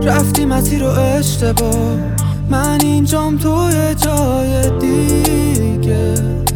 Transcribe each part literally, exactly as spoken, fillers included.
رفتی مسیر رو اشتباه، من اینجام توی جای دیگه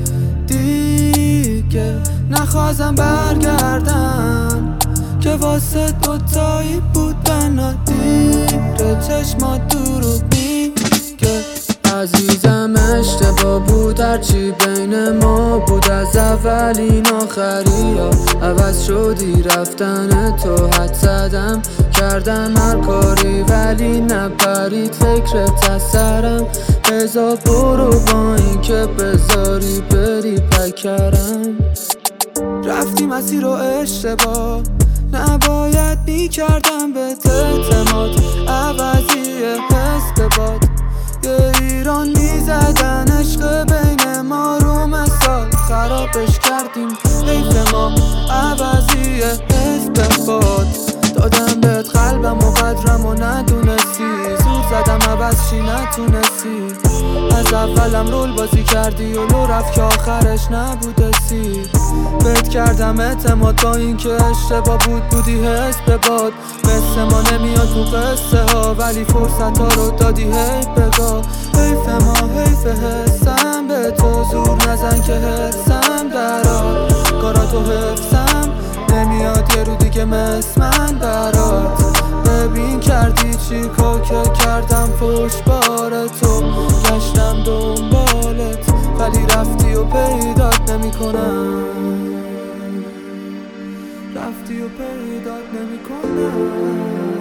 دیگه نخواستم برگردم که واسه دوتایی بودن دیره چشمات درو میگه عزیزم اشتباه بود هرچی بین ما بود از اولین آخری ها عوض شدی رفتن تو حد زدم کردم هر کاری ولی نپرید فکرت از سرم بذار برو با این که بذاری بری پکرم رفتی مسیر رو اشتباه نباید میکردم به اعتماد عوضی حس به باد یه ایران میزدن عشق بین ما رو مثال خرابش کردیم حیف ما عوضی حس به باد دادم بهت قلبم و قدرم و ندونستی زور زدم عوض چی نتونستی از اولم رول بازی کردی و لو رفت که آخرش نبوده سی بهت کردم اعتماد با این که اشتباه بود بودی حس به باد مثل ما نمیاد تو قصه ها ولی فرصت ها رو دادی هی بگاه حیف ما حیف حسم به تو زور نزن که حسم درار کاراتو حفظم نمیاد یه رو دیگه مثل من برات ببین کردی چی کار که کردم پشت بار تو گشتم دنبالت ولی رفتی و پیدات نمی کنم رفتی و پیدات نمی کنم